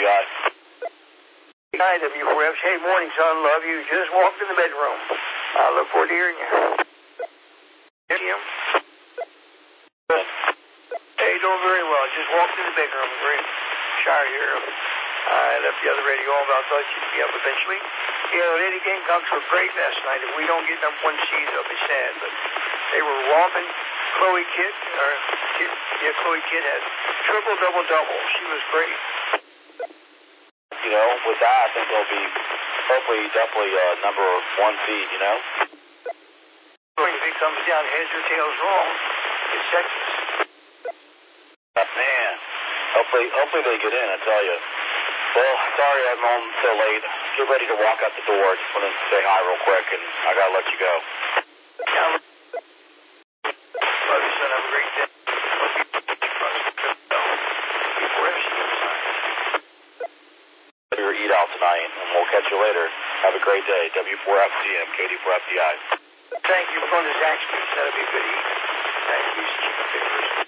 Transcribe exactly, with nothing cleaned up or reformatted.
I. Hi, W four F. Hey, morning, son. Love you. Just walked in the bedroom. I look forward to hearing you. Hear him? Hey, doing very well. Just walked in the bedroom. Great shower here. I left the other radio on, but I thought you'd be up eventually. Yeah, the Lady Gamecocks were great last night. If we don't get number one seed, I'll be sad. But they were romping. Chloe Kidd, or Kidd, yeah, Chloe Kidd had triple, double, double. She was great. You know, with that, I think they'll be hopefully definitely uh, number one seed, you know? If it comes down heads or tails wrong, it's Texas. Man, hopefully, hopefully they get in, I tell you. Well, sorry I'm on so late. Get ready to walk out the door. Just want to say hi real quick, and I got to let you go. Yeah, love you, son. Have a great day. Your eat out tonight, and we'll catch you later. Have a great day. W four F C M, K D four F D I. Thank you for going to Zaxby's. That'll be a good eat. Zaxby's chicken fingers.